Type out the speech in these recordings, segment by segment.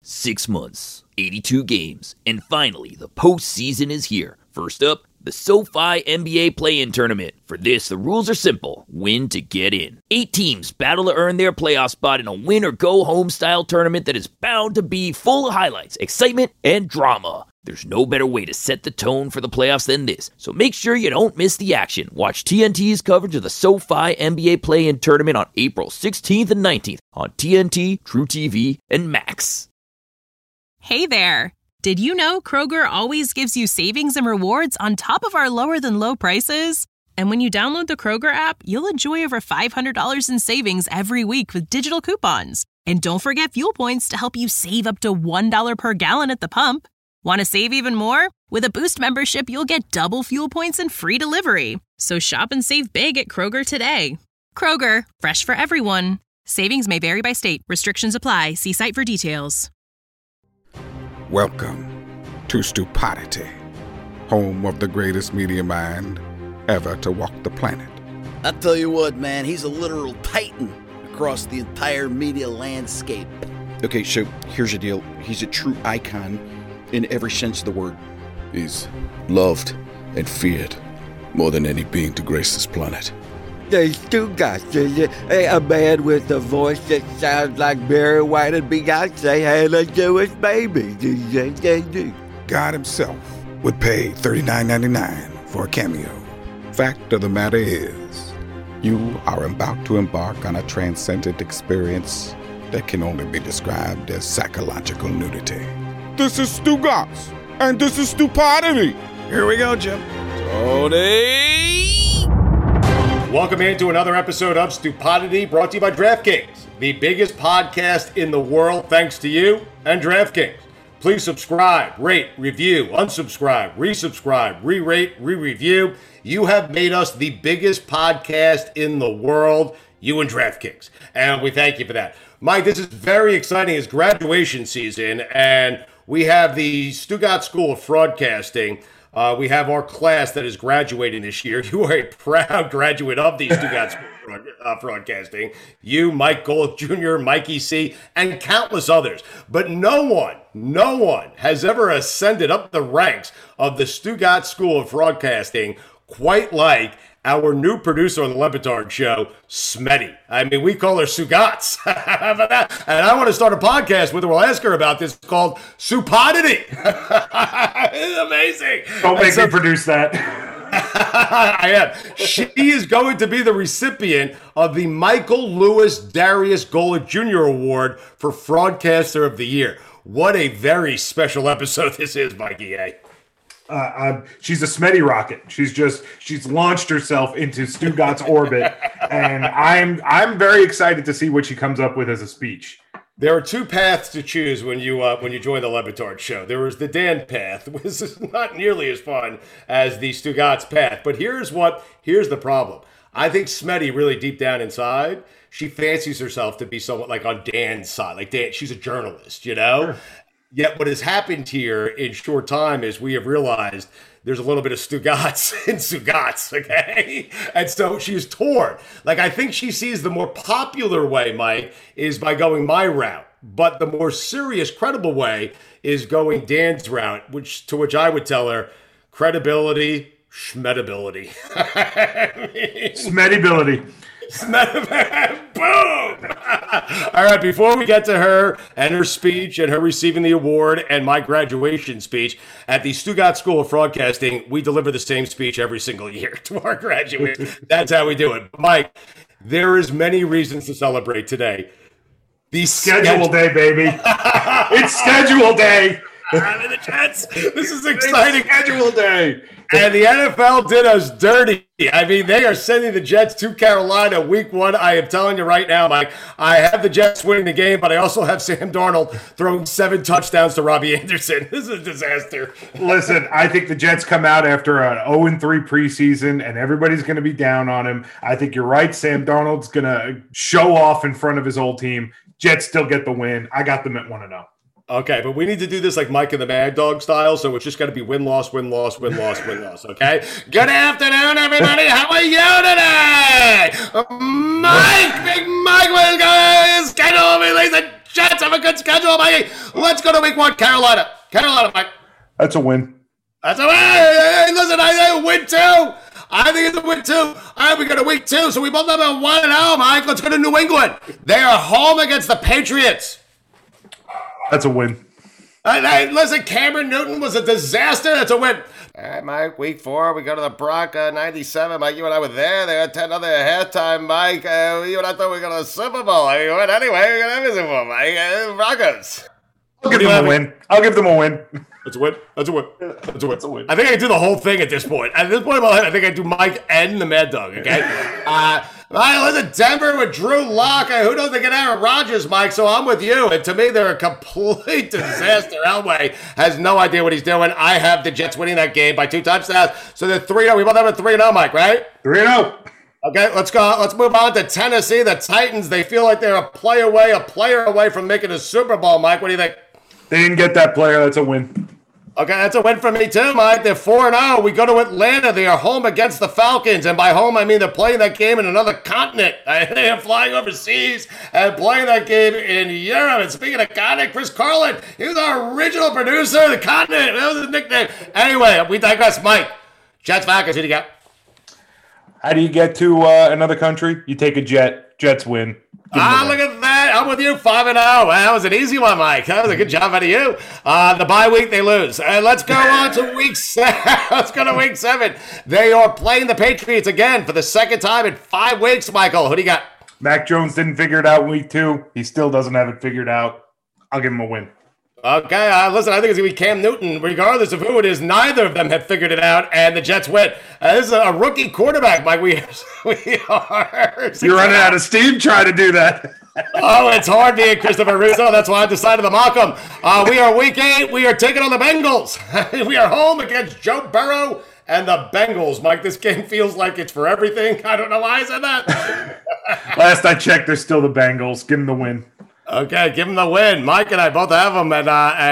6 months, 82 games, and finally, the postseason is here. First up, the SoFi NBA Play-In Tournament. For this, the rules are simple. Win to get in. 8 teams battle to earn their playoff spot in a win-or-go-home style tournament that is bound to be full of highlights, excitement, and drama. There's no better way to set the tone for the playoffs than this, so make sure you don't miss the action. Watch TNT's coverage of the SoFi NBA Play-In Tournament on April 16th and 19th on TNT, TrueTV, and Max. Hey there! Did you know Kroger always gives you savings and rewards on top of our lower-than-low prices? And when you download the Kroger app, you'll enjoy over $500 in savings every week with digital coupons. And don't forget fuel points to help you save up to $1 per gallon at the pump. Want to save even more? With a Boost membership, you'll get double fuel points and free delivery. So shop and save big at Kroger today. Kroger, fresh for everyone. Savings may vary by state. Restrictions apply. See site for details. Welcome to Stupidity, home of the greatest media mind ever to walk the planet. I tell you what, man, he's a literal titan across the entire media landscape. Okay, so here's the deal. He's a true icon in every sense of the word. He's loved and feared more than any being to grace this planet. They still got a man with a voice that sounds like Barry White and Beyonce had a Jewish baby. God himself would pay $39.99 for a cameo. Fact of the matter is, you are about to embark on a transcendent experience that can only be described as psychological nudity. This is Stugotz, and this is Stupidity. Here we go, Jim. Tony! Welcome into another episode of Stupidity, brought to you by DraftKings, the biggest podcast in the world, thanks to you and DraftKings. Please subscribe, rate, review, unsubscribe, resubscribe, re-rate, re-review. You have made us the biggest podcast in the world, you and DraftKings, and we thank you for that. Mike, this is very exciting. It's graduation season, and we have the Stugotz School of Fraudcasting. We have our class that is graduating this year. You are a proud graduate of the Stugotz School of Fraudcasting. You, Mike Golick Jr., Mikey C., and countless others. But no one has ever ascended up the ranks of the Stugotz School of Fraudcasting quite like our new producer on the Le Batard Show, Smetty. I mean, we call her Stugotz. How about that? And I want to start a podcast with her. We'll ask her about this. It's called Stupidity. It's amazing. Don't make me produce that. I am. She is going to be the recipient of the Michael Lewis Darius Golick Jr. Award for Fraudcaster of the Year. What a very special episode this is, Mikey A. She's a Smetty rocket. She's launched herself into Stugotz orbit, and I'm very excited to see what she comes up with as a speech. There are two paths to choose when you join the Le Batard Show. There is the Dan path, which is not nearly as fun as the Stugotz path. But here's the problem. I think Smetty, really deep down inside, she fancies herself to be somewhat like on Dan's side. Like Dan, she's a journalist, you know. Sure. Yet what has happened here in short time is we have realized there's a little bit of Stugotz in Stugotz, okay? And so she's torn. Like, I think she sees the more popular way, Mike, is by going my route. But the more serious, credible way is going Dan's route, which I would tell her, credibility, schmedibility. Smedibility. Boom! All right, before we get to her and her speech and her receiving the award and my graduation speech, at the Stugotz School of Fraudcasting, we deliver the same speech every single year to our graduates. That's how we do it. Mike, there is many reasons to celebrate today. The schedule day, baby. It's schedule day. I'm in the Jets. This is exciting. It's schedule day. And the NFL did us dirty. I mean, they are sending the Jets to Carolina week 1. I am telling you right now, Mike, I have the Jets winning the game, but I also have Sam Darnold throwing 7 touchdowns to Robbie Anderson. This is a disaster. Listen, I think the Jets come out after an 0-3 preseason, and everybody's going to be down on him. I think you're right. Sam Darnold's going to show off in front of his old team. Jets still get the win. I got them at 1-0. Okay, but we need to do this like Mike and the Mad Dog style, so it's just got to be win-loss, win-loss, win-loss, win-loss, okay? Good afternoon, everybody. How are you today? Mike, Big Mike, was going to schedule me, ladies and Jets have a good schedule, Mike. Let's go to week 1, Carolina. Carolina, Mike. That's a win. That's a win. Hey, listen, I win too. I think it's a win too. All right, we go to week 2, so we both have a 1-0, Mike. Let's go to New England. They are home against the Patriots. That's a win. Listen, Cameron Newton was a disaster. That's a win. All right, Mike, week 4, we go to the Bronco 97. Mike, you and I were there. They had 10 other halftime, Mike. You and I thought we were going to the Super Bowl. I mean, what, anyway, we're going to have a Super Bowl, Mike. Broncos. I'll give them a win. I'll give them a win. That's a win. That's a win. That's a win. That's a win. I think I can do the whole thing at this point. At this point in my life, I think I do Mike and the Mad Dog, okay? All right, listen, Denver with Drew Lock. Who knows they get Aaron Rodgers, Mike? So I'm with you. And to me, they're a complete disaster. Elway has no idea what he's doing. I have the Jets winning that game by 2 touchdowns. So they're 3-0. We both have a 3-0, Mike, right? 3-0. Okay, let's go. Let's move on to Tennessee. The Titans, they feel like they're a player away from making a Super Bowl, Mike. What do you think? They didn't get that player. That's a win. Okay, that's a win for me too, Mike. They're 4-0. We go to Atlanta. They are home against the Falcons. And by home, I mean they're playing that game in another continent. They are flying overseas and playing that game in Europe. And speaking of continent, Chris Carlin, he was our original producer of the continent. That was his nickname. Anyway, we digress. Mike, Jets, Falcons, who do you got? How do you get to another country? You take a jet. Jets win. Look at that. I'm with you, 5-0. That was an easy one, Mike. That was a good job out of you. The bye week, they lose. Let's go on to week 7. Let's go to week 7. They are playing the Patriots again for the second time in 5 weeks, Michael. Who do you got? Mac Jones didn't figure it out in week 2. He still doesn't have it figured out. I'll give him a win. Okay, listen, I think it's going to be Cam Newton. Regardless of who it is, neither of them have figured it out, and the Jets win. This is a rookie quarterback, Mike. We are. You're running out of steam trying to do that. Oh, it's hard being Christopher Russo. That's why I decided to mock him. We are week 8. We are taking on the Bengals. We are home against Joe Burrow and the Bengals. Mike, this game feels like it's for everything. I don't know why I said that. Last I checked, they're still the Bengals. Give them the win. Okay, give them the win. Mike and I both have them at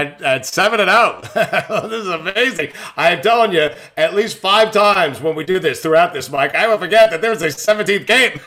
7-0. This is amazing. I am telling you, at least 5 times when we do this throughout this, Mike, I will forget that there's a 17th game.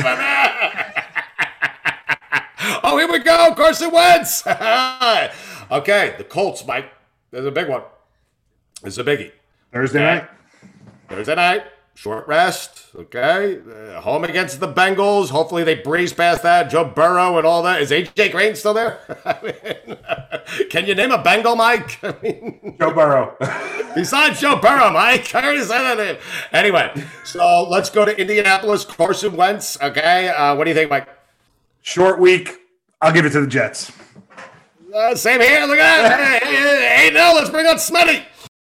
Oh, here we go. Carson Wentz. Okay, the Colts, Mike. There's a big one. It's a biggie. Thursday night. Short rest, okay? Home against the Bengals. Hopefully they breeze past that. Joe Burrow and all that. Is A.J. Green still there? I mean, can you name a Bengal, Mike? I mean, Joe Burrow. Besides Joe Burrow, Mike. I already said that name. Anyway, so let's go to Indianapolis. Carson Wentz, okay? What do you think, Mike? Short week. I'll give it to the Jets. Same here. Look at that. Hey, let's bring on Smitty.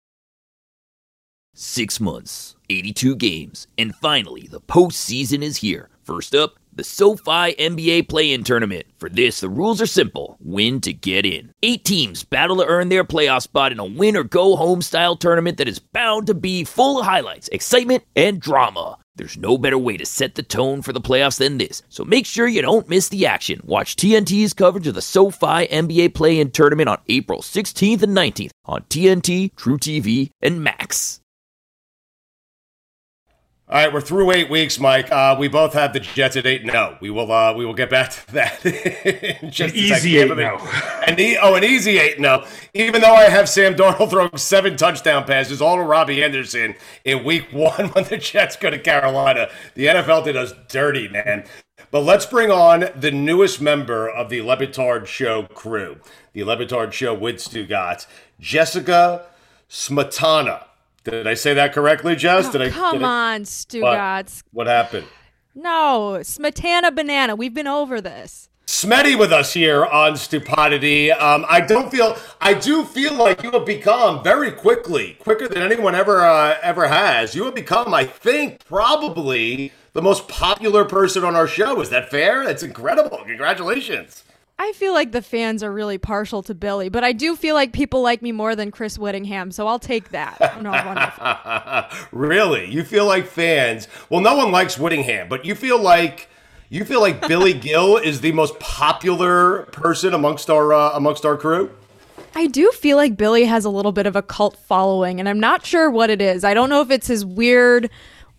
6 months, 82 games, and finally, the postseason is here. First up, the SoFi NBA Play-In Tournament. For this, the rules are simple. Win to get in. 8 teams battle to earn their playoff spot in a win-or-go-home style tournament that is bound to be full of highlights, excitement, and drama. There's no better way to set the tone for the playoffs than this, so make sure you don't miss the action. Watch TNT's coverage of the SoFi NBA Play-In Tournament on April 16th and 19th on TNT, TrueTV, and Max. All right, we're through 8 weeks, Mike. We both have the Jets at 8-0. We will get back to that. Just an easy 8-0. An easy 8-0. Even though I have Sam Darnold throwing 7 touchdown passes, all to Robbie Anderson in week 1 when the Jets go to Carolina. The NFL did us dirty, man. But let's bring on the newest member of the Le Batard Show crew. The Le Batard Show with Stugotz, Jessica Smetana. Did I say that correctly, Jess? Come on, Stugotz. What happened? No, Smetana Banana. We've been over this. Smetty with us here on Stupidity. I do feel like you have become very quicker than anyone ever has. You have become, I think, probably the most popular person on our show. Is that fair? That's incredible. Congratulations. I feel like the fans are really partial to Billy, but I do feel like people like me more than Chris Whittingham, so I'll take that. No, wonderful. Really? You feel like fans? Well, no one likes Whittingham, but you feel like Billy Gill is the most popular person amongst our crew? I do feel like Billy has a little bit of a cult following, and I'm not sure what it is. I don't know if it's his weird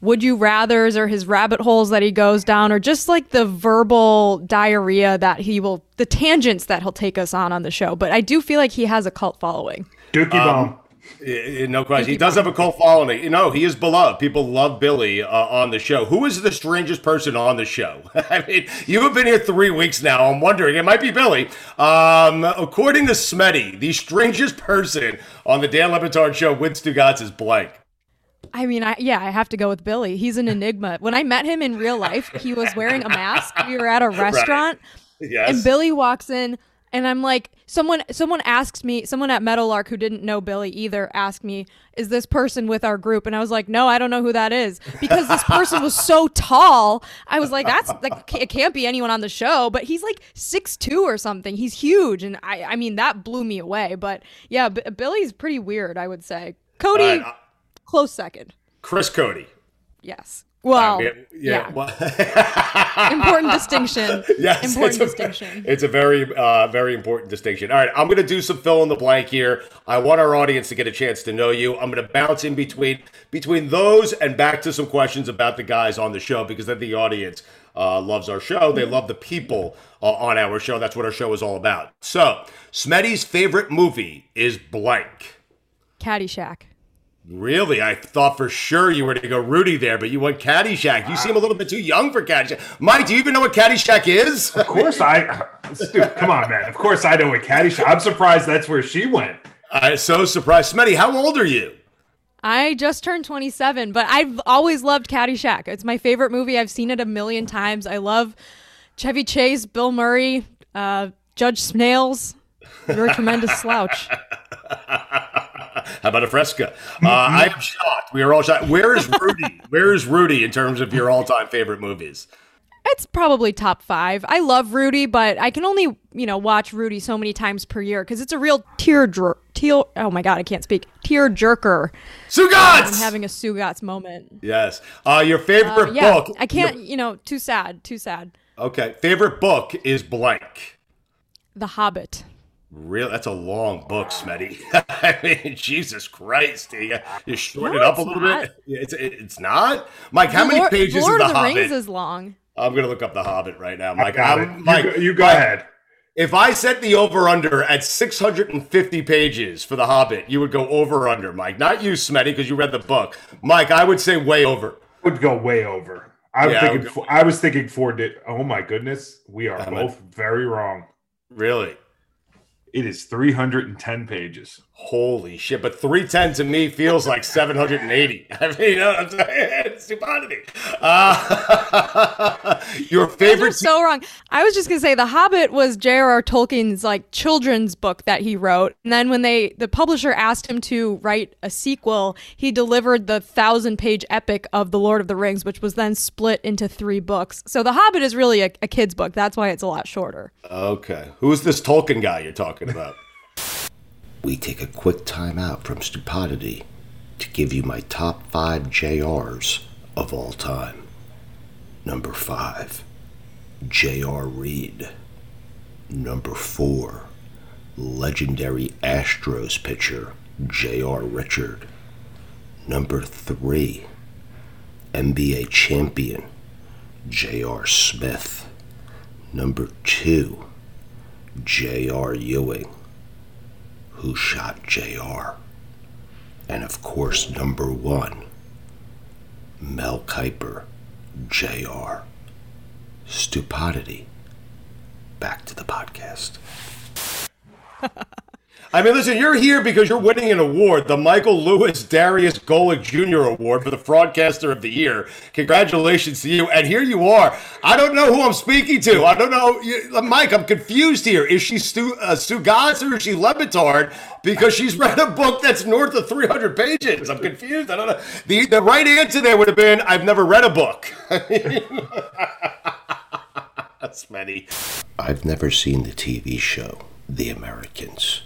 would you rathers or his rabbit holes that he goes down, or just like the verbal diarrhea that the tangents that he'll take us on the show. But I do feel like he has a cult following. Dookie Bomb. No question. He does have a cult following. He is beloved. People love Billy on the show. Who is the strangest person on the show? I mean, you have been here 3 weeks now. I'm wondering. It might be Billy. According to Smetty, the strangest person on the Dan Le Batard show with Stugotz is blank. I mean, I have to go with Billy. He's an enigma. When I met him in real life, he was wearing a mask. We were at a restaurant, right. Yes. And Billy walks in, and I'm like, someone asked me, someone at Meadowlark who didn't know Billy either asked me, is this person with our group? And I was like, no, I don't know who that is, because this person was so tall. I was like, it can't be anyone on the show, but he's like 6'2" or something. He's huge, and I mean, that blew me away. But yeah, Billy's pretty weird, I would say. Cody. Close second. Chris Cody. Yes. Well, yeah. Important distinction. Yes. Important distinction. It's a very, very important distinction. All right. I'm going to do some fill in the blank here. I want our audience to get a chance to know you. I'm going to bounce in between those and back to some questions about the guys on the show, because then the audience loves our show. They love the people on our show. That's what our show is all about. So, Smetty's favorite movie is blank. Caddyshack. Really? I thought for sure you were going to go Rudy there, but you went Caddyshack. You seem a little bit too young for Caddyshack. Mike, do you even know what Caddyshack is? Of course dude, come on, man. Of course I know what Caddyshack. I'm surprised that's where she went. I'm so surprised. Smetty, how old are you? I just turned 27, but I've always loved Caddyshack. It's my favorite movie. I've seen it a million times. I love Chevy Chase, Bill Murray, Judge Snails. You're a tremendous slouch. How about a Fresca? I am shocked. We are all shocked. Where is Rudy? Where is Rudy in terms of your all-time favorite movies? It's probably top 5. I love Rudy, but I can only, watch Rudy so many times per year because it's a real oh my God, I can't speak. Tear jerker. Stugotz! I'm having a Stugotz moment. Yes. Your favorite book. I can't, too sad. Okay. Favorite book is blank. The Hobbit. Really? That's a long book, Smetty. I mean, Jesus Christ. You shorten it up a little bit. It's not? Mike, how many pages is The Hobbit? Lord of the Rings is long. I'm going to look up The Hobbit right now. Mike, Mike, you go ahead. If I set the over-under at 650 pages for The Hobbit, you would go over or under, Mike. Not you, Smetty, because you read the book. Mike, I would say way over. Would go way over. I was thinking 4. Oh, my goodness. We are both very wrong. Really? It is 310 pages. Holy shit. But 310 to me feels like 780. I mean, you know what I'm saying? It's stupidity. Your favorite... You're so wrong. I was just going to say The Hobbit was J.R.R. Tolkien's children's book that he wrote. And then when the publisher asked him to write a sequel, he delivered the 1,000-page epic of The Lord of the Rings, which was then split into 3 books. So The Hobbit is really a kid's book. That's why it's a lot shorter. Okay. Who's this Tolkien guy you're talking about? We take a quick time out from Stupidity to give you my top 5 JRs of all time. Number 5, J.R. Reed. Number 4, legendary Astros pitcher J.R. Richard. Number 3, NBA champion J.R. Smith. Number 2, J.R. Ewing, who shot J.R. And of course, number 1, Mel Kiper, J.R. Stupidity. Back to the podcast. I mean, listen, you're here because you're winning an award, the Michael Lewis Darius Golick Jr. Award for the Fraudcaster of the Year. Congratulations to you. And here you are. I don't know who I'm speaking to. I don't know. Mike, I'm confused here. Is she Stugotz or is she Le Batard? Because she's read a book that's north of 300 pages. I'm confused. I don't know. The right answer there would have been, I've never read a book. That's many. I've never seen the TV show, The Americans.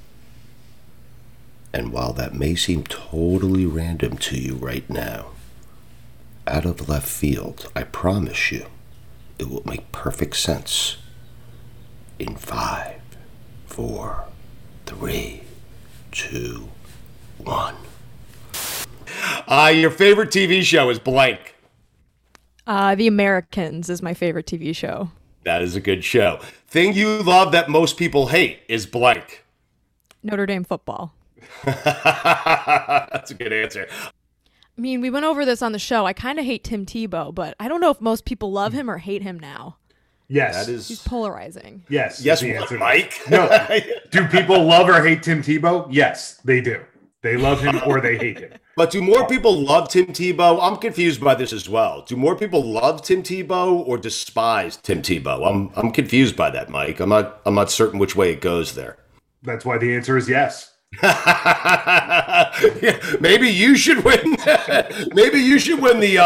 And while that may seem totally random to you right now, out of left field, I promise you, it will make perfect sense in 5, 4, 3, 2, 1. Your favorite TV show is blank. The Americans is my favorite TV show. That is a good show. Thing you love that most people hate is blank. Notre Dame football. That's a good answer. I mean, we went over this on the show. I kind of hate Tim Tebow, but I don't know if most people love him or hate him now. Yes. He's polarizing. Yes. Yes, the what, answer. Mike? No. Do people love or hate Tim Tebow? Yes, they do. They love him or they hate him. But do more people love Tim Tebow? I'm confused by this as well. Do more people love Tim Tebow or despise Tim Tebow? I'm confused by that, Mike. I'm not certain which way it goes there. That's why the answer is yes. Yeah, maybe you should win. Maybe you should win the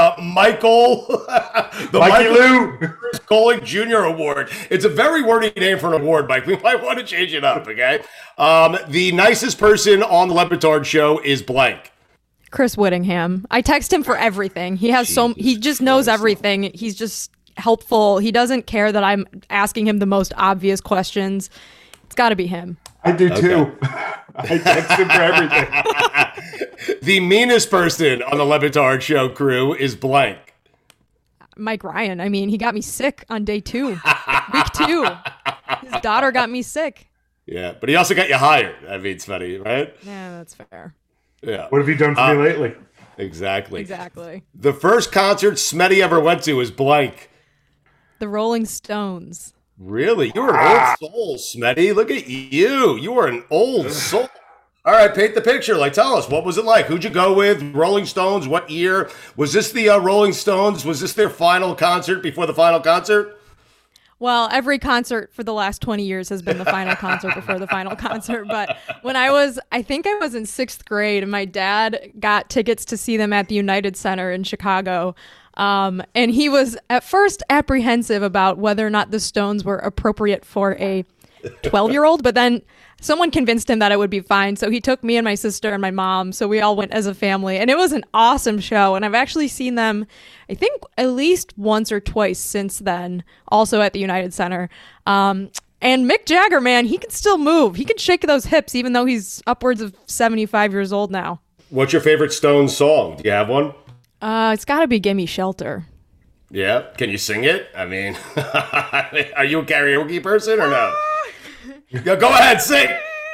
Mikey Lou Golick Jr. Award. It's a very wordy name for an award, Mike. We might want to change it up, okay? The nicest person on the Le Batard show is blank. Chris Whittingham. I text him for everything. He has he just knows everything. He's just helpful. He doesn't care that I'm asking him the most obvious questions. It's got to be him. I do too. I text him for everything. The meanest person on the Le Batard show crew is blank. Mike Ryan. I mean, he got me sick on day 2. Week 2. His daughter got me sick. Yeah, but he also got you hired. I mean, it's funny, right? Yeah, that's fair. Yeah. What have you done for me lately? Exactly. The first concert Smetty ever went to is blank. The Rolling Stones. Really? You were an old soul, Smetty. Look at you. You were an old soul. All right, paint the picture. Like, tell us, what was it like? Who'd you go with? Rolling Stones? What year? Was this the Rolling Stones? Was this their final concert before the final concert? Well, every concert for the last 20 years has been the final concert before the final concert. But when I think I was in 6th grade, and my dad got tickets to see them at the United Center in Chicago. And he was at first apprehensive about whether or not the Stones were appropriate for a 12-year-old, but then someone convinced him that it would be fine. So he took me and my sister and my mom. So we all went as a family, and it was an awesome show. And I've actually seen them, I think, at least once or twice since then, also at the United Center. And Mick Jagger, man, he can still move. He can shake those hips, even though he's upwards of 75 years old now. What's your favorite Stones song? Do you have one? It's got to be Gimme Shelter. Yeah. Can you sing it? I mean, are you a karaoke person or no? Go ahead, sing.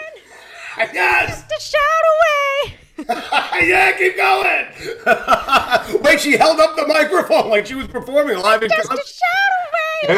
Yes. Just a shout away. Yeah, keep going. Wait, she held up the microphone like she was performing live in Just a shout away.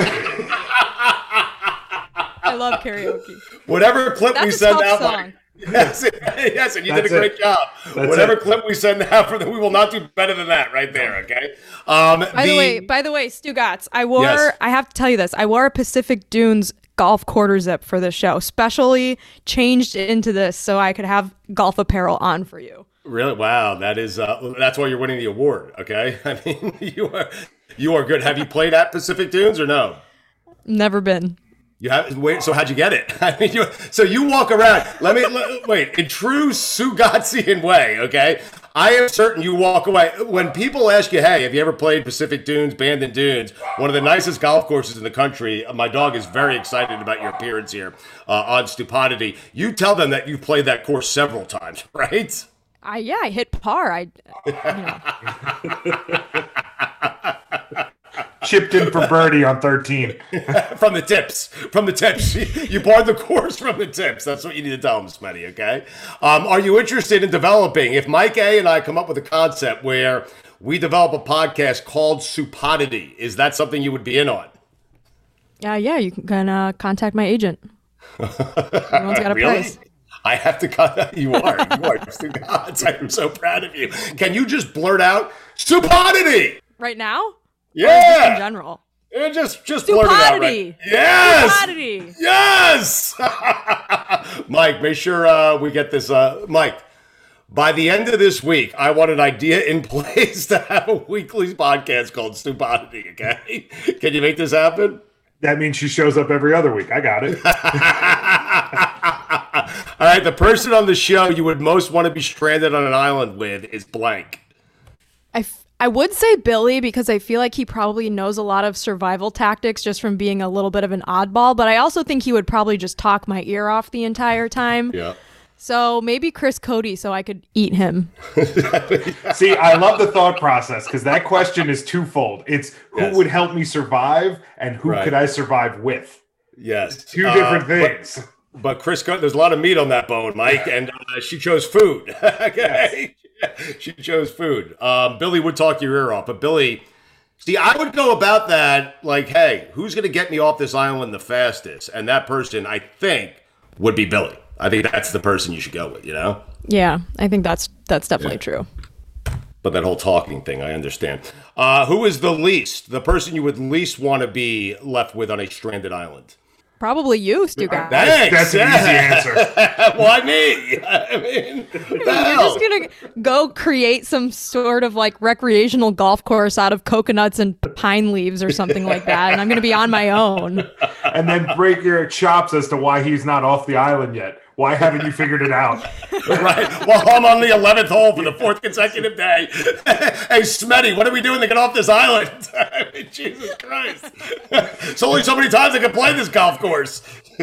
I love karaoke. Whatever clip we send out. Song. Yes, and you did a great job. Whatever clip we send out, we will not do better than that right there, okay? By the way, Stu Gatz, I have to tell you this, I wore a Pacific Dunes golf quarter zip for this show, specially changed into this so I could have golf apparel on for you. Really? Wow, that's why you're winning the award, okay? I mean, you are good. Have you played at Pacific Dunes or no? Never been. You have wait. So how'd you get it? I mean, you walk around. Wait. In true Sugatzian way, okay. I am certain you walk away when people ask you, "Hey, have you ever played Pacific Dunes, Bandon Dunes, one of the nicest golf courses in the country?" My dog is very excited about your appearance here on Stupidity. You tell them that you've played that course several times, right? I hit par. Chipped in for birdie on 13. From the tips. You barred the course from the tips. That's what you need to tell them, Smetty, okay? Are you interested in developing? If Mike A. and I come up with a concept where we develop a podcast called Supodity, is that something you would be in on? Yeah, you can contact my agent. Everyone's got a price. I have to cut. You are. God, I'm so proud of you. Can you just blurt out Supodity? Right now? Yeah. In general. Yeah, just blurt it out. Right? Yes. Supodity. Yes. Mike, make sure we get this. Mike, by the end of this week, I want an idea in place to have a weekly podcast called Stupidity, okay? Can you make this happen? That means she shows up every other week. I got it. All right, the person on the show you would most want to be stranded on an island with is blank. I would say Billy because I feel like he probably knows a lot of survival tactics just from being a little bit of an oddball, but I also think he would probably just talk my ear off the entire time. Yeah. So maybe Chris Cody, so I could eat him. See, I love the thought process because that question is twofold. It's who would help me survive and who could I survive with? Yes. Two different things. But Chris, there's a lot of meat on that bone, Mike, and she chose food. Okay. Yes. She chose food. Billy would talk your ear off, but Billy, see, I would go about that like, hey, who's going to get me off this island the fastest? And that person, I think, would be Billy. I think that's the person you should go with, you know? Yeah, I think that's definitely true. But that whole talking thing, I understand. Who is the person you would least want to be left with on a stranded island? Probably you, Stu guy. That's an easy answer. Why me? I mean, you're just gonna go create some sort of like recreational golf course out of coconuts and pine leaves or something like that, and I'm gonna be on my own. And then break your chops as to why he's not off the island yet. Why haven't you figured it out? Right. Well, I'm on the 11th hole for the 4th consecutive day. Hey, Smetty, what are we doing to get off this island? I mean, Jesus Christ. It's only so many times I can play this golf course.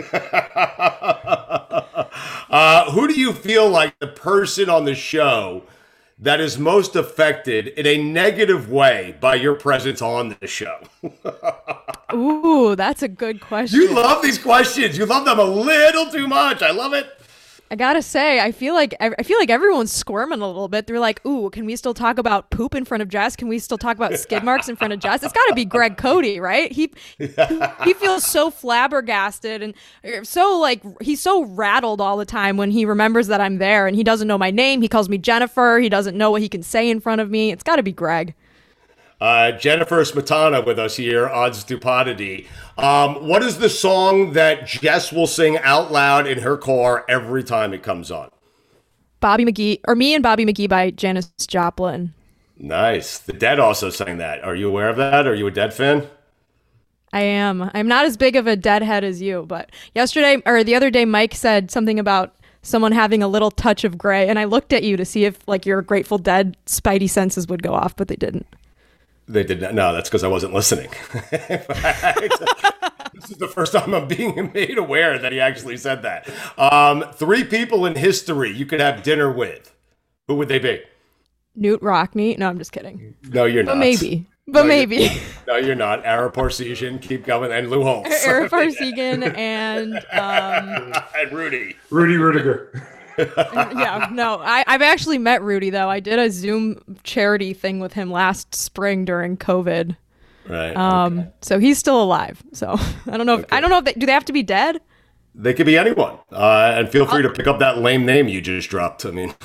Who do you feel like the person on the show that is most affected in a negative way by your presence on the show? Ooh, that's a good question. You love these questions. You love them a little too much. I love it. I gotta say, I feel like everyone's squirming a little bit. They're like, "Ooh, can we still talk about poop in front of Jess? Can we still talk about skid marks in front of Jess?" It's got to be Greg Cody, right? He feels so flabbergasted and so like he's so rattled all the time when he remembers that I'm there, and he doesn't know my name. He calls me Jennifer. He doesn't know what he can say in front of me. It's got to be Greg. Jennifer Smetana with us here on Stupidity. What is the song that Jess will sing out loud in her car every time it comes on? Bobby McGee, or Me and Bobby McGee by Janis Joplin. Nice. The Dead also sang that. Are you aware of that? Are you a Dead fan? I am. I'm not as big of a Deadhead as you, but the other day, Mike said something about someone having a little touch of gray, and I looked at you to see if like your Grateful Dead spidey senses would go off, but they didn't. They did not. No, that's because I wasn't listening. This is the first time I'm being made aware that he actually said that. 3 people in history you could have dinner with. Who would they be? Knute Rockne. No, I'm just kidding. No, you're not. But maybe. No, you're not. Ara Parseghian, keep going, and Lou Holtz. Ara Parseghian and and Rudy Rudiger. Yeah, no, I've actually met Rudy though. I did a Zoom charity thing with him last spring during COVID. Right. Okay. So he's still alive. So I don't know. If do they have to be dead? They could be anyone. And feel free to pick up that lame name you just dropped. I mean,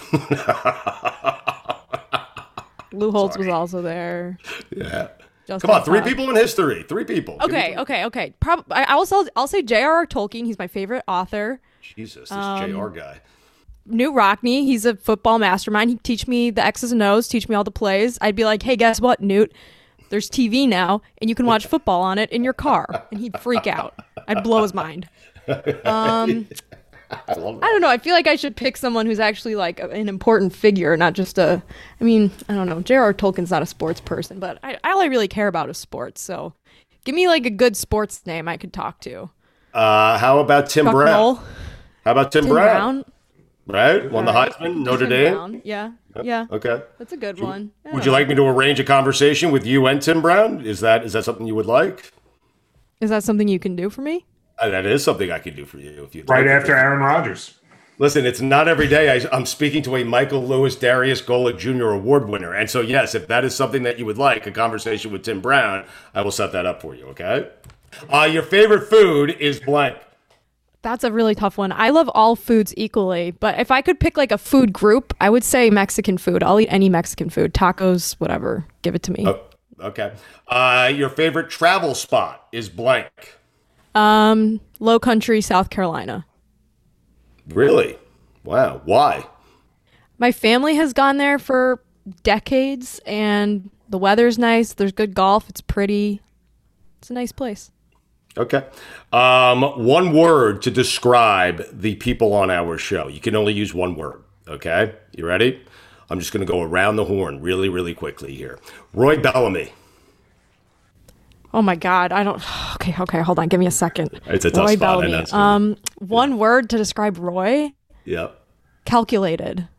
Lou Holtz was also there. Yeah. Come on, 3 people in history. 3 people. Okay. I'll say J.R.R. Tolkien. He's my favorite author. Jesus, this J.R. guy. Knute Rockne, he's a football mastermind. He'd teach me the X's and O's, teach me all the plays. I'd be like, hey, guess what, Knute? There's TV now, and you can watch football on it in your car. And he'd freak out. I'd blow his mind. I don't know. I feel like I should pick someone who's actually like an important figure, not just I don't know. J.R.R. Tolkien's not a sports person, but all I really care about is sports. So give me like a good sports name I could talk to. How about Tim Chuck Brown? Noll. How about Tim Brown? Right? Won the Heisman, Notre Dame. Brown. Yeah. Okay. That's a good one. Would you like me to arrange a conversation with you and Tim Brown? Is that something you would like? Is that something you can do for me? That is something I can do for you. If you right after Aaron Rodgers. Listen, it's not every day I'm speaking to a Michael Lewis Darius Golick Jr. award winner. And so, yes, if that is something that you would like, a conversation with Tim Brown, I will set that up for you, okay? Your favorite food is blank. That's a really tough one. I love all foods equally, but if I could pick like a food group, I would say Mexican food. I'll eat any Mexican food, tacos, whatever. Give it to me. Oh, okay. Your favorite travel spot is blank. Low country, South Carolina. Really? Wow. Why? My family has gone there for decades, and the weather's nice. There's good golf. It's pretty. It's a nice place. Okay. One word to describe the people on our show. You can only use one word. Okay. You ready? I'm just going to go around the horn really, really quickly here. Roy Bellamy. Oh my God. I don't. Okay. Hold on. Give me a second. It's a tough Roy spot. Bellamy. One word to describe Roy. Yep. Calculated.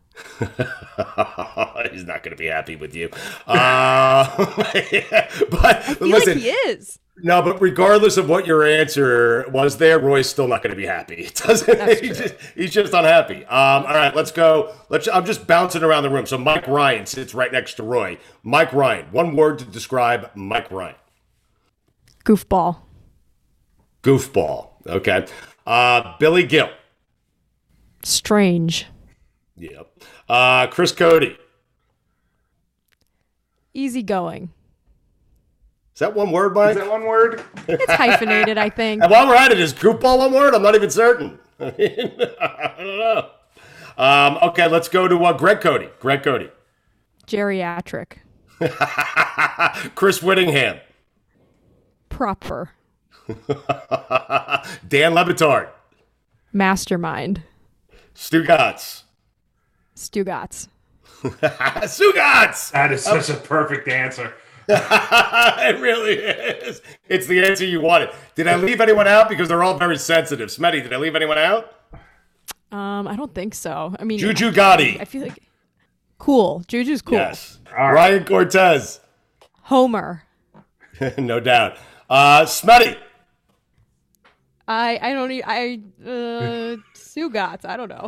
He's not going to be happy with you. But I feel listen, like he is. No, but regardless of what your answer was there, Roy's still not going to be happy. It doesn't. He's just unhappy. All right, let's go. I'm just bouncing around the room. So Mike Ryan sits right next to Roy. Mike Ryan, one word to describe Mike Ryan. Goofball. Goofball. Okay. Billy Gill. Strange. Yep. Chris Cody. Easygoing. Is that one word, Mike? Is that one word? It's hyphenated, I think. And while we're at it, is goofball one word? I'm not even certain. I don't know. Okay, let's go to Greg Cody. Greg Cody. Geriatric. Chris Whittingham. Proper. Dan Lebitard. Mastermind. Stu Gatz. Stugotz. Stugotz! That is such a perfect answer. It really is. It's the answer you wanted. Did I leave anyone out? Because they're all very sensitive. Smetty, did I leave anyone out? I don't think so. I mean, Juju Gotti. I feel like cool. Juju's cool. Yes. Ryan Cortez. Homer. No doubt. Smetty. I don't Stugotz. I don't know.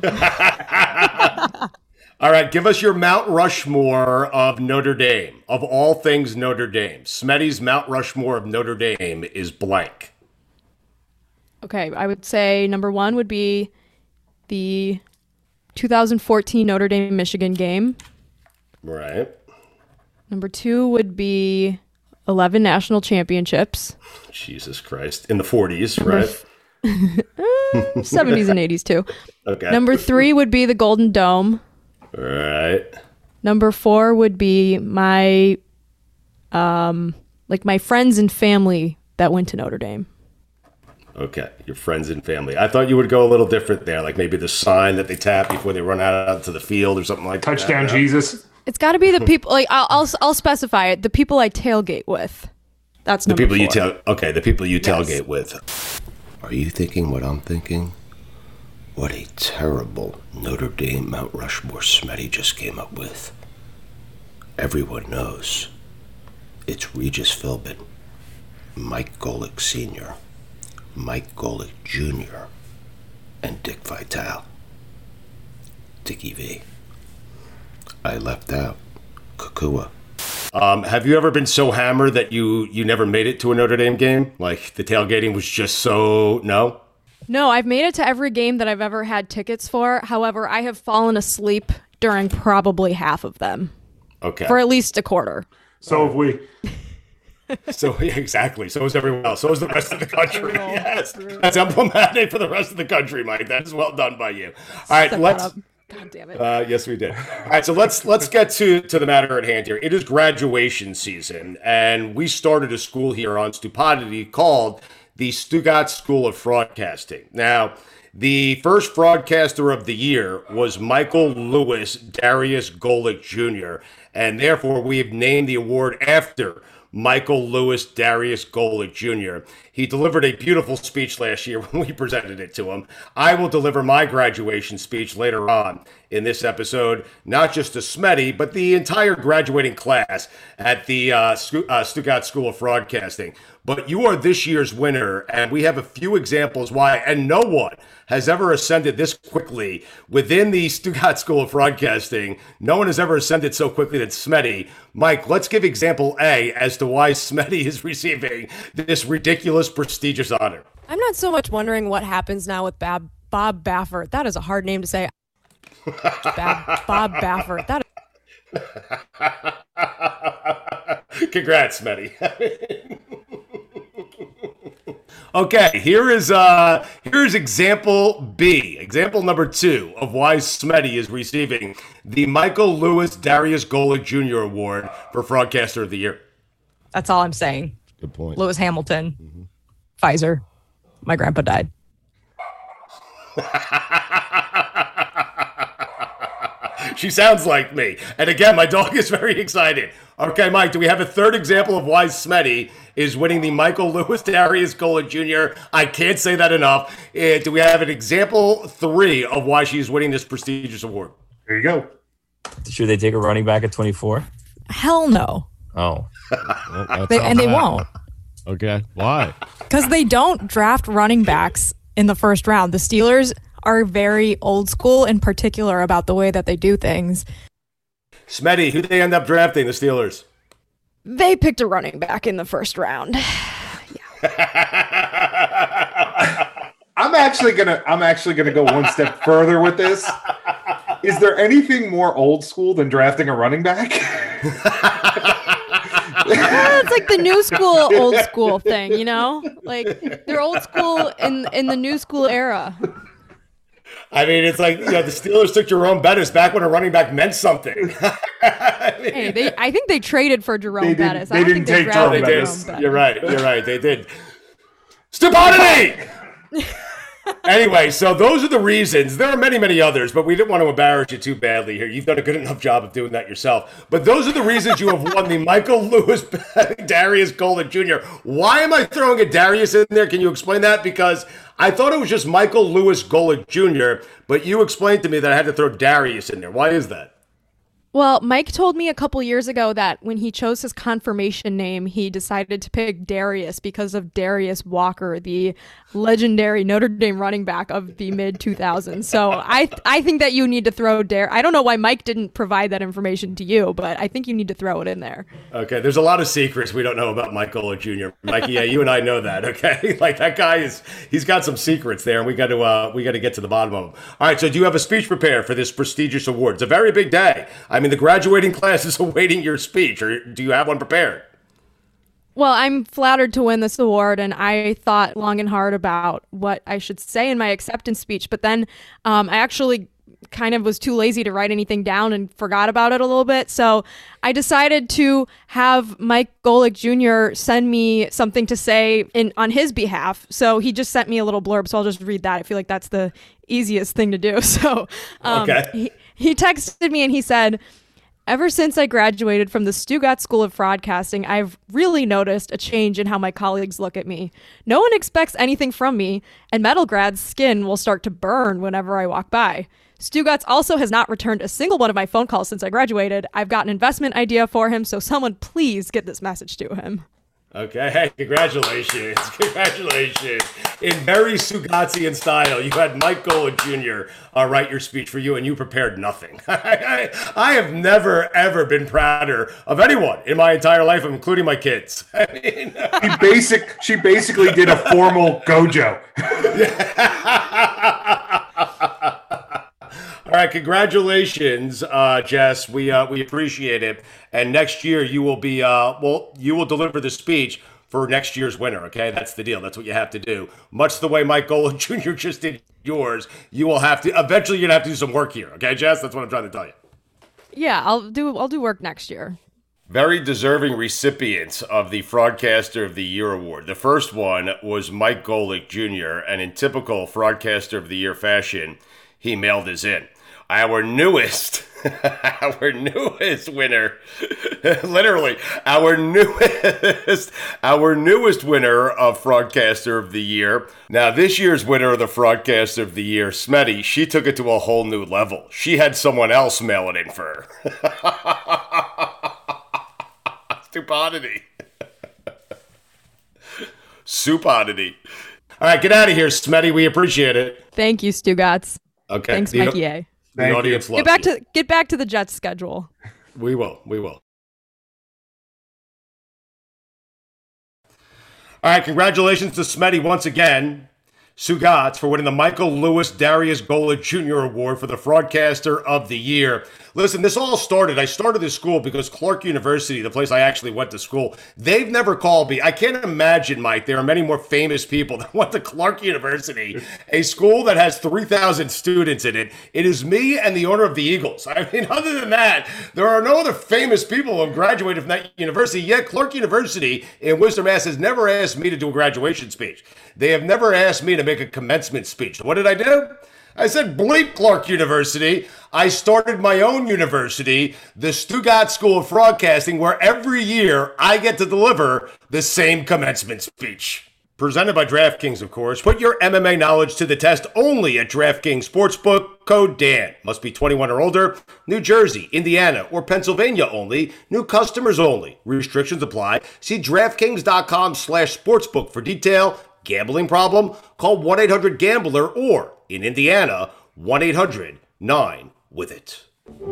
All right, give us your Mount Rushmore of Notre Dame. Of all things Notre Dame. Smetty's Mount Rushmore of Notre Dame is blank. Okay, I would say number 1 would be the 2014 Notre Dame Michigan game. Right. Number 2 would be 11 national championships. Jesus Christ. In the 40s, right? 70s and 80s too. Okay. Number 3 would be the Golden Dome. Right. Number 4 would be my my friends and family that went to Notre Dame. Okay, your friends and family. I thought you would go a little different there, like maybe the sign that they tap before they run out to the field or something like that. Touchdown Jesus. It's got to be the people. Like I'll specify it. The people I tailgate with. That's the people 4. the people you tailgate with. Are you thinking what I'm thinking? What a terrible Notre Dame Mount Rushmore Smetty just came up with. Everyone knows. It's Regis Philbin, Mike Golick Sr., Mike Golick Jr., and Dick Vitale. Dickie V. I left out Kukua. Have you ever been so hammered that you never made it to a Notre Dame game? Like the tailgating was just so... No? No, I've made it to every game that I've ever had tickets for. However, I have fallen asleep during probably half of them. Okay. For at least a quarter. So have we. So yeah, exactly. So is everyone else. So is the rest of the country. Yes. That's emblematic for the rest of the country, Mike. That is well done by you. All right, let's... God damn it. Yes, we did. All right, so let's get to the matter at hand here. It is graduation season, and we started a school here on Stupidity called the Stugotz School of Fraudcasting. Now, the first fraudcaster of the year was Michael Lewis Darius Golick Jr., and therefore we have named the award after Michael Lewis Darius Golick Jr. He delivered a beautiful speech last year when we presented it to him. I will deliver my graduation speech later on in this episode, not just to Smetty, but the entire graduating class at the Stugotz School of Fraudcasting. But you are this year's winner, and we have a few examples why, and no one has ever ascended this quickly within the Stugotz School of Fraudcasting. No one has ever ascended so quickly than Smetty. Mike, let's give example A as to why Smetty is receiving this ridiculous, prestigious honor. I'm not so much wondering what happens now with Bob Baffert. That is a hard name to say. Bob Baffert. That is... Congrats, Smetty. Okay, here's example B, example number 2 of why Smetty is receiving the Michael Lewis Darius Golick Jr. Award for Fraudcaster of the Year. That's all I'm saying. Good point. Lewis Hamilton, Pfizer. My grandpa died. She sounds like me. And again, my dog is very excited. Okay, Mike, do we have a third example of why Smetty is winning the Michael Lewis Darius Golub Jr.? I can't say that enough. Do we have an example 3 of why she's winning this prestigious award? There you go. Should they take a running back at 24? Hell no. Oh. Well, They won't. Okay. Why? Because they don't draft running backs in the first round. The Steelers are very old school, in particular about the way that they do things. Smetty, who they end up drafting, the Steelers? They picked a running back in the first round. I'm actually gonna go one step further with this. Is there anything more old school than drafting a running back? It's like the new school, old school thing, you know? Like they're old school in the new school era. I mean, it's like, the Steelers took Jerome Bettis back when a running back meant something. I think they traded for Jerome Bettis. They didn't take Jerome Bettis. You're right. They did. Stupidity! Anyway, so those are the reasons. There are many, many others, but we didn't want to embarrass you too badly here. You've done a good enough job of doing that yourself. But those are the reasons you have won the Michael Lewis Darius Golub Jr. Why am I throwing a Darius in there? Can you explain that? Because I thought it was just Michael Lewis Golub Jr., but you explained to me that I had to throw Darius in there. Why is that? Well, Mike told me a couple years ago that when he chose his confirmation name, he decided to pick Darius because of Darius Walker, the legendary Notre Dame running back of the mid-2000s. So I think that you need to throw I don't know why Mike didn't provide that information to you, but I think you need to throw it in there. Okay, there's a lot of secrets we don't know about Mike Golub Jr. Mikey, yeah, you and I know that, okay? Like that guy he's got some secrets there, and we got to get to the bottom of them. All right, so do you have a speech prepared for this prestigious award? It's a very big day. I mean, the graduating class is awaiting your speech, or do you have one prepared? Well, I'm flattered to win this award, and I thought long and hard about what I should say in my acceptance speech, but then I actually kind of was too lazy to write anything down and forgot about it a little bit. So I decided to have Mike Golic Jr. send me something to say on his behalf. So he just sent me a little blurb, so I'll just read that. I feel like that's the easiest thing to do. So he texted me and he said, "Ever since I graduated from the Stuttgart School of Broadcasting, I've really noticed a change in how my colleagues look at me. No one expects anything from me, and Metalgrad's skin will start to burn whenever I walk by. Stugatz also has not returned a single one of my phone calls since I graduated. I've got an investment idea for him, so someone please get this message to him." Okay, hey, congratulations. Congratulations. In very Sugatzian style, you had Mike Golic Jr. Write your speech for you, and you prepared nothing. I have never, ever been prouder of anyone in my entire life, including my kids. I mean, she basically did a formal Gojo. All right, congratulations, Jess. We appreciate it. And next year you will be you will deliver the speech for next year's winner. Okay, that's the deal. That's what you have to do. Much the way Mike Golic Jr. just did yours, you will have to. Eventually, you're gonna have to do some work here. Okay, Jess. That's what I'm trying to tell you. Yeah, I'll do work next year. Very deserving recipients of the Fraudcaster of the Year award. The first one was Mike Golic Jr., and in typical Fraudcaster of the Year fashion, he mailed his in. Our newest winner, literally, our newest winner of Fraudcaster of the Year. Now, this year's winner of the Fraudcaster of the Year, Smetty, she took it to a whole new level. She had someone else mail it in for her. Stupidity. Soupodity. All right, get out of here, Smetty. We appreciate it. Thank you, Stugatz. Okay. Thanks, Mikey A. The audience loves you. Get back to the Jets schedule. We will. All right, congratulations to Smetty once again. Sugatz for winning the Michael Lewis Darius Golic Jr. Award for the Fraudcaster of the Year. Listen, this all started, I started this school because Clark University, the place I actually went to school, they've never called me. I can't imagine, Mike, there are many more famous people that went to Clark University, a school that has 3,000 students in it. It is me and the owner of the Eagles. I mean, other than that, there are no other famous people who have graduated from that university, yet Clark University in Worcester, Mass. has never asked me to do a graduation speech. They have never asked me to make a commencement speech. So what did I do? I said bleep Clark University. I started my own university, the Stugott School of Broadcasting, where every year I get to deliver the same commencement speech. Presented by DraftKings, of course. Put your MMA knowledge to the test only at DraftKings Sportsbook. Code DAN. Must be 21 or older. New Jersey, Indiana, or Pennsylvania only. New customers only. Restrictions apply. See DraftKings.com/sportsbook for detail. Gambling problem? Call 1-800-GAMBLER or, in Indiana, 1-800-9-WITH-IT.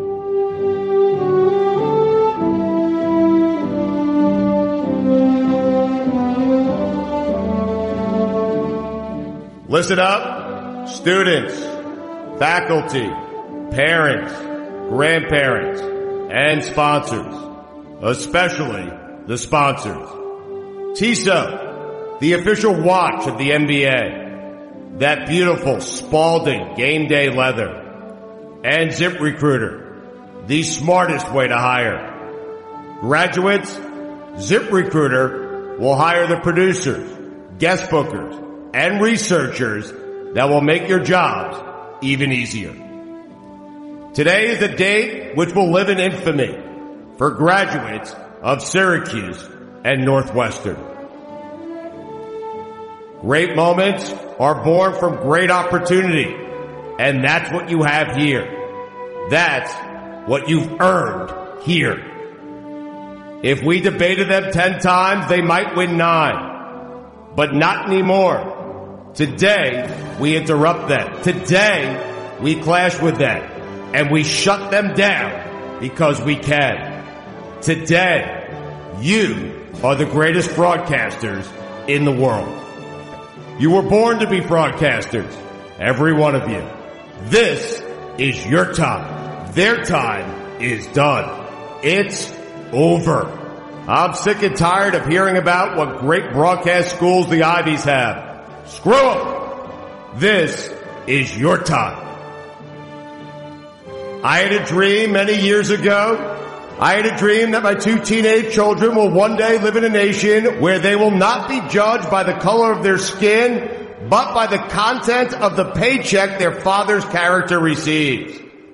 Listen up, students, faculty, parents, grandparents, and sponsors, especially the sponsors. Tissot, the official watch of the NBA, that beautiful Spalding game day leather, and ZipRecruiter, the smartest way to hire. Graduates, ZipRecruiter will hire the producers, guest bookers, and researchers that will make your jobs even easier. Today is a date which will live in infamy for graduates of Syracuse and Northwestern. Great moments are born from great opportunity, and that's what you have here. That's what you've earned here. If we debated them 10 times, they might win 9, but not anymore. Today, we interrupt them. Today, we clash with them. And we shut them down because we can. Today, you are the greatest broadcasters in the world. You were born to be broadcasters, every one of you. This is your time. Their time is done. It's over. I'm sick and tired of hearing about what great broadcast schools the Ivies have. Screw them! This is your time. I had a dream many years ago. I had a dream that my 2 teenage children will one day live in a nation where they will not be judged by the color of their skin, but by the content of the paycheck their father's character receives.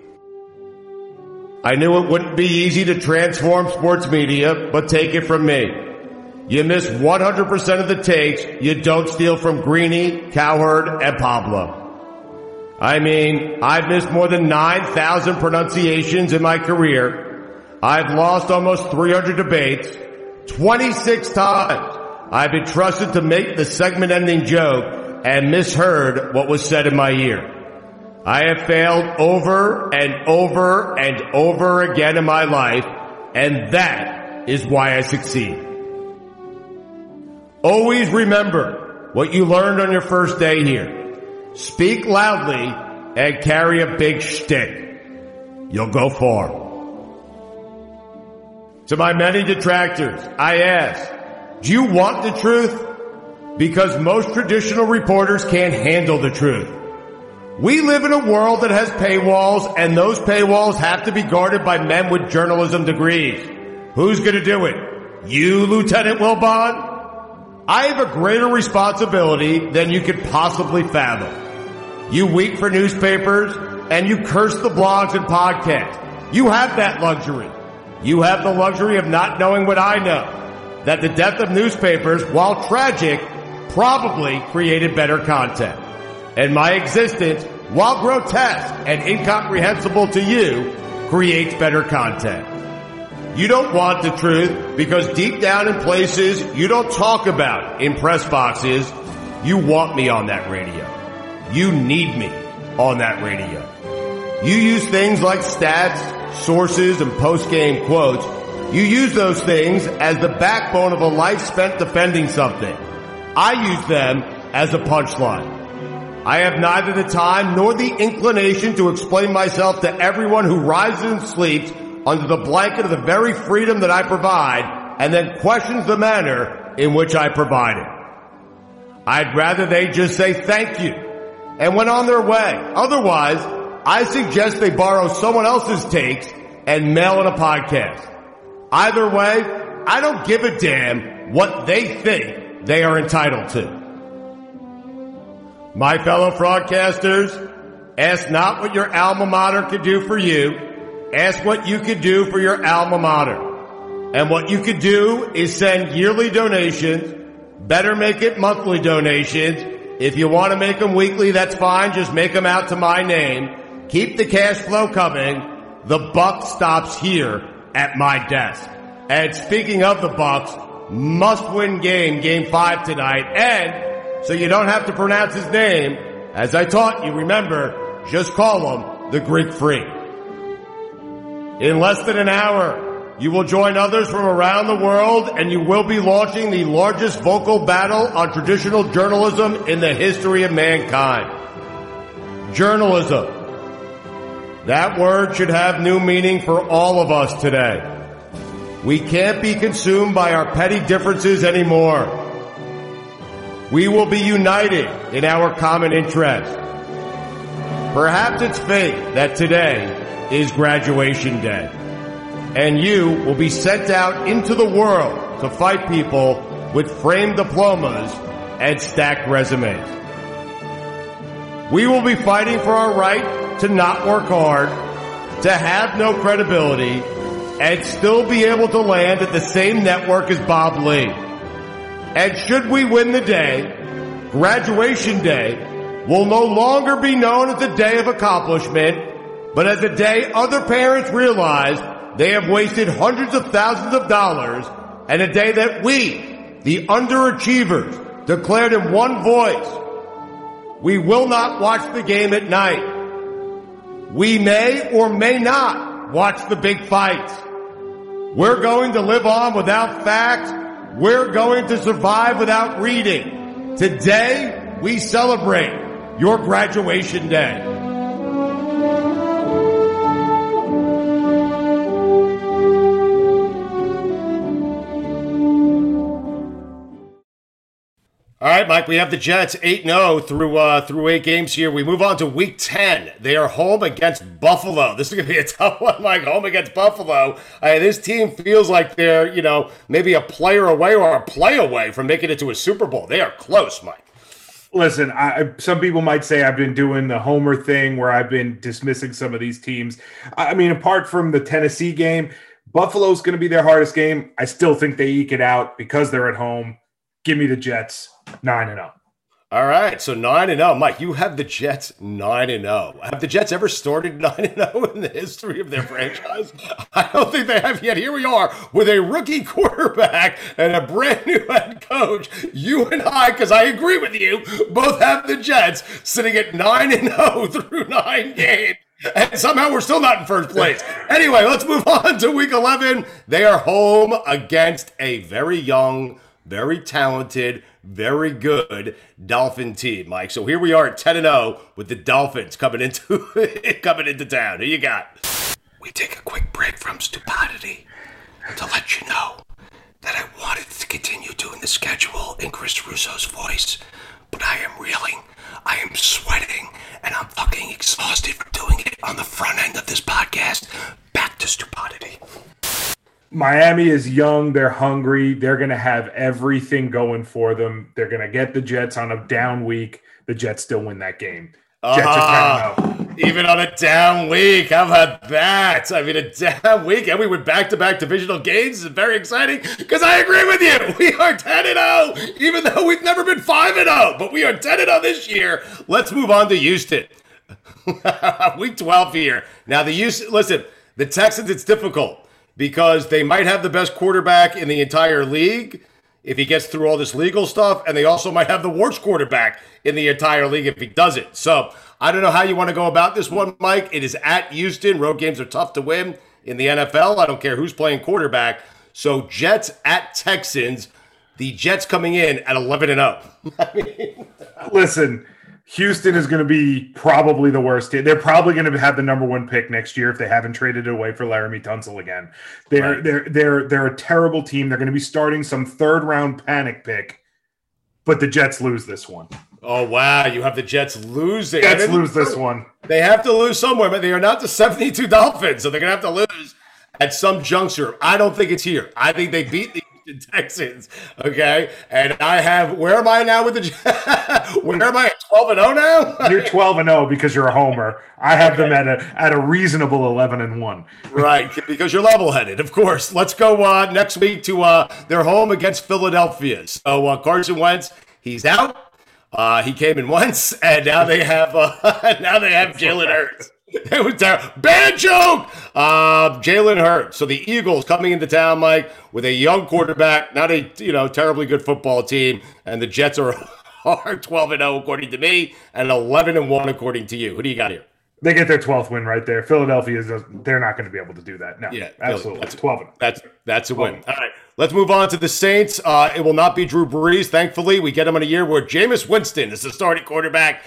I knew it wouldn't be easy to transform sports media, but take it from me. You miss 100% of the takes you don't steal from Greeny, Cowherd, and Pablo. I mean, I've missed more than 9,000 pronunciations in my career. I've lost almost 300 debates. 26 times I've been trusted to make the segment-ending joke and misheard what was said in my ear. I have failed over and over and over again in my life, and that is why I succeed. Always remember what you learned on your first day here. Speak loudly and carry a big shtick. You'll go far. To my many detractors, I ask, do you want the truth? Because most traditional reporters can't handle the truth. We live in a world that has paywalls, and those paywalls have to be guarded by men with journalism degrees. Who's going to do it? You, Lieutenant Wilbon? I have a greater responsibility than you could possibly fathom. You weep for newspapers, and you curse the blogs and podcasts. You have that luxury. You have the luxury of not knowing what I know, that the death of newspapers, while tragic, probably created better content. And my existence, while grotesque and incomprehensible to you, creates better content. You don't want the truth because deep down in places you don't talk about in press boxes, you want me on that radio. You need me on that radio. You use things like stats, sources, and post-game quotes. You use those things as the backbone of a life spent defending something. I use them as a punchline. I have neither the time nor the inclination to explain myself to everyone who rises and sleeps under the blanket of the very freedom that I provide and then questions the manner in which I provide it. I'd rather they just say thank you and went on their way. Otherwise, I suggest they borrow someone else's takes and mail in a podcast. Either way, I don't give a damn what they think they are entitled to. My fellow broadcasters, Ask not what your alma mater could do for you. Ask what you could do for your alma mater. And what you could do is send yearly donations. Better make it monthly donations. If you want to make them weekly, that's fine. Just make them out to my name. Keep the cash flow coming. The buck stops here at my desk. And speaking of the Bucks, must-win game, Game 5 tonight. And so you don't have to pronounce his name, as I taught you, remember, just call him the Greek Freak. In less than an hour, you will join others from around the world, and you will be launching the largest vocal battle on traditional journalism in the history of mankind. Journalism. That word should have new meaning for all of us today. We can't be consumed by our petty differences anymore. We will be united in our common interest. Perhaps it's fate that today is graduation day, and you will be sent out into the world to fight people with framed diplomas and stacked resumes. We will be fighting for our right to not work hard, to have no credibility, and still be able to land at the same network as Bob Lee. And should we win the day, graduation day will no longer be known as a day of accomplishment, but as a day other parents realize they have wasted hundreds of thousands of dollars, and a day that we, the underachievers, declared in one voice, we will not watch the game at night. We may or may not watch the big fights. We're going to live on without facts. We're going to survive without reading. Today, we celebrate your graduation day. All right, Mike, we have the Jets 8-0 through 8 games here. We move on to Week 10. They are home against Buffalo. This is going to be a tough one, Mike, home against Buffalo. This team feels like they're, maybe a player away or a play away from making it to a Super Bowl. They are close, Mike. Listen, some people might say I've been doing the homer thing where I've been dismissing some of these teams. I mean, apart from the Tennessee game, Buffalo's going to be their hardest game. I still think they eke it out because they're at home. Give me the Jets 9-0. All right, so 9-0. Mike, you have the Jets 9-0. Have the Jets ever started 9-0 in the history of their franchise? I don't think they have yet. Here we are with a rookie quarterback and a brand new head coach. You and I, because I agree with you, both have the Jets sitting at 9-0 through 9 games. And somehow we're still not in first place. Anyway, let's move on to Week 11. They are home against a very young, very talented, very good Dolphin team, Mike. So here we are at 10-0 with the Dolphins coming into town. Who you got? We take a quick break from stupidity to let you know that I wanted to continue doing the schedule in Chris Russo's voice, but I am reeling, I am sweating, and I'm fucking exhausted from doing it on the front end of this podcast. Back to stupidity. Miami is young. They're hungry. They're going to have everything going for them. They're going to get the Jets on a down week. The Jets still win that game. Jets are 10-0. Even on a down week. How about that? I mean, a down week. And we went back-to-back divisional games. It's very exciting because I agree with you. We are 10-0, even though we've never been 5-0. But we are 10-0 this year. Let's move on to Houston. Week 12 here. Now, listen, the Texans, it's difficult, because they might have the best quarterback in the entire league if he gets through all this legal stuff, and they also might have the worst quarterback in the entire league if he doesn't. So I don't know how you want to go about this one, Mike. It is at Houston. Road games are tough to win in the NFL. I don't care who's playing quarterback. So Jets at Texans. The Jets coming in at 11-0. I mean, listen, Houston is going to be probably the worst team. They're probably going to have the number 1 pick next year if they haven't traded it away for Laramie Tunsil again. They're a terrible team. They're going to be starting some 3rd-round panic pick, but the Jets lose this one. Oh, wow. You have the Jets losing. Jets lose this one. They have to lose somewhere, but they are not the 72 Dolphins, so they're going to have to lose at some juncture. I don't think it's here. I think they beat the Houston Texans. Okay, and I have. Where am I now with the? Where am I at 12-0 now? You're 12-0 because you're a homer. I have them at a reasonable 11-1. Right, because you're level-headed, of course. Let's go next week to their home against Philadelphia. So Carson Wentz, he's out. He came in once, and now they have Jalen Hurts. It was terrible. Bad joke. Jalen Hurts. So the Eagles coming into town, Mike, with a young quarterback, not a terribly good football team, and the Jets are 12-0 according to me, and 11-1 according to you. Who do you got here? They get their 12th win right there. Philadelphia they're not going to be able to do that. No, yeah, absolutely. That's 12-0. That's a win. All right, let's move on to the Saints. It will not be Drew Brees. Thankfully, we get him in a year where Jameis Winston is the starting quarterback.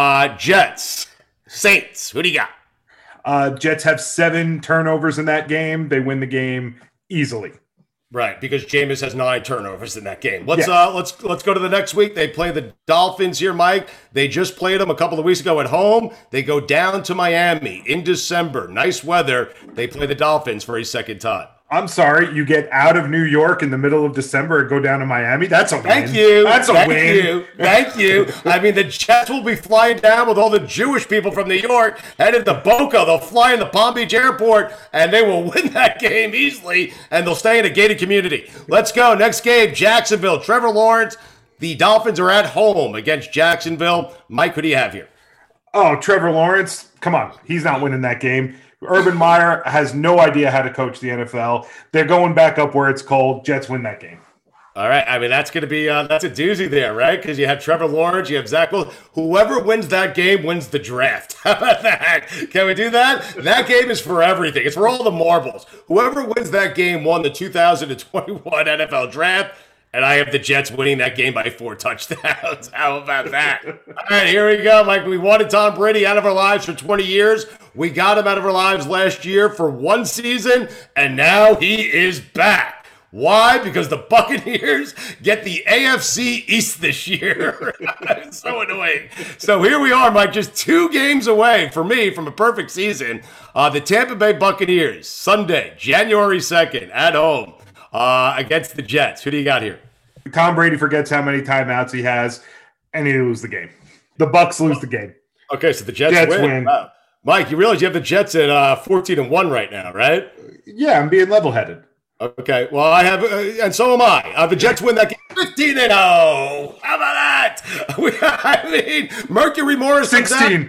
Jets, Saints. Who do you got? Jets have 7 turnovers in that game. They win the game easily. Right, because Jameis has 9 turnovers in that game. Let's go to the next week. They play the Dolphins here, Mike. They just played them a couple of weeks ago at home. They go down to Miami in December. Nice weather. They play the Dolphins for a second time. I'm sorry, you get out of New York in the middle of December and go down to Miami? That's a win. Thank you. That's a win. Thank you. I mean, the Jets will be flying down with all the Jewish people from New York headed to Boca. They'll fly in the Palm Beach airport, and they will win that game easily, and they'll stay in a gated community. Let's go. Next game, Jacksonville. Trevor Lawrence. The Dolphins are at home against Jacksonville. Mike, who do you have here? Oh, Trevor Lawrence. Come on. He's not winning that game. Urban Meyer has no idea how to coach the NFL. They're going back up where it's cold. Jets win that game. All right. I mean, that's going to be that's a doozy there, right? Because you have Trevor Lawrence, you have Zach Wilson. Whoever wins that game wins the draft. How about that? Can we do that? That game is for everything. It's for all the marbles. Whoever wins that game won the 2021 NFL draft. And I have the Jets winning that game by 4 touchdowns. How about that? All right, here we go, Mike. We wanted Tom Brady out of our lives for 20 years. We got him out of our lives last year for 1 season, and now he is back. Why? Because the Buccaneers get the AFC East this year. It's so annoying. So here we are, Mike, just 2 games away for me from a perfect season. The Tampa Bay Buccaneers, Sunday, January 2nd, at home against the Jets. Who do you got here? Tom Brady forgets how many timeouts he has, and they lose the game. The Bucs lose the game. Okay, so the Jets win. Wow. Mike, you realize you have the Jets at 14-1 right now, right? Yeah, I'm being level-headed. Okay, well, I have, and so am I. The Jets win that game 15-0. How about that? I mean, Mercury Morris 16.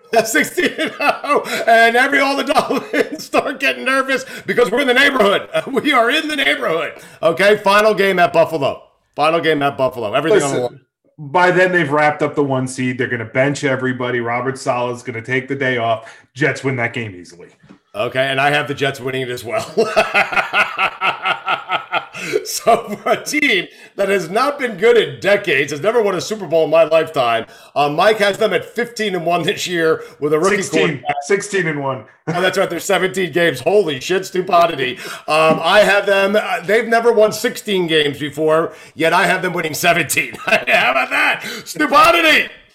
16-0, and all the Dolphins start getting nervous because we're in the neighborhood. We are in the neighborhood. Okay, final game at Buffalo. Everything on the line. By then, they've wrapped up the 1 seed. They're going to bench everybody. Robert Saleh's going to take the day off. Jets win that game easily. Okay, and I have the Jets winning it as well. So for a team that has not been good in decades, has never won a Super Bowl in my lifetime, Mike has them at 15-1 this year with a rookie quarterback. 16-1. Oh, that's right. There's 17 games. Holy shit, stupidity. I have them. They've never won 16 games before, yet I have them winning 17. How about that? Stupidity.